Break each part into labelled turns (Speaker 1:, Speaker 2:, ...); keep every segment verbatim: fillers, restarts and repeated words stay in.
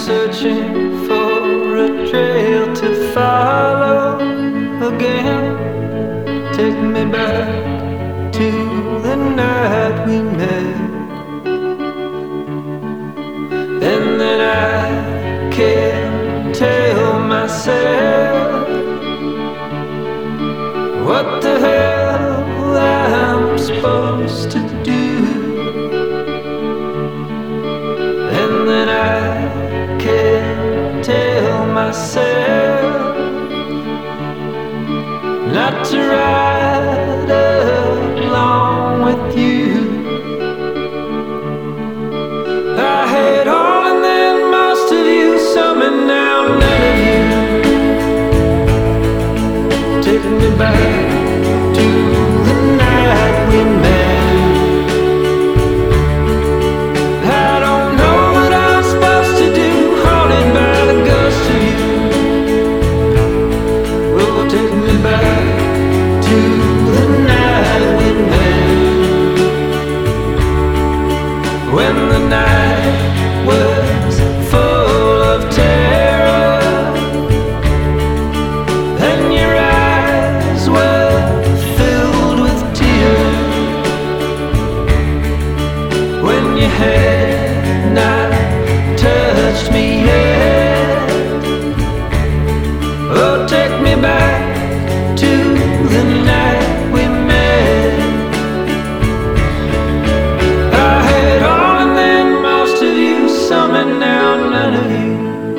Speaker 1: searching for a trail to follow again. Take me back to the night we met, and then I can't tell myself what the hell I'm supposed to do. And then I can't tell myself not to ride along with you. I had all and then most of you, some and now none of you. Take me back to the night we met. I don't know what I'm supposed to do, haunted by the ghost of you. Oh, take me back to the night we met, when the night was full of terror and your eyes were filled with tears, when you had not touched me yet. Oh, take me back to the night we met. I had all and then most of you, some and now none of you.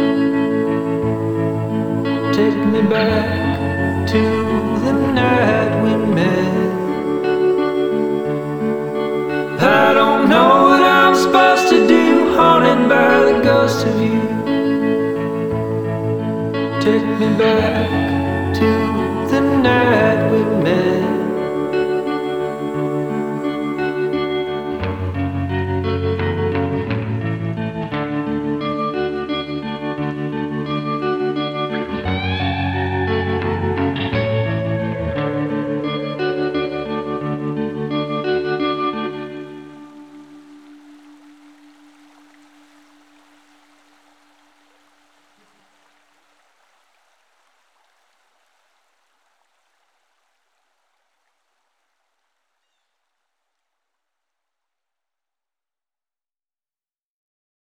Speaker 1: Take me back to the night we met. I don't know what I'm supposed to do, haunted by the ghost of you. Take me back to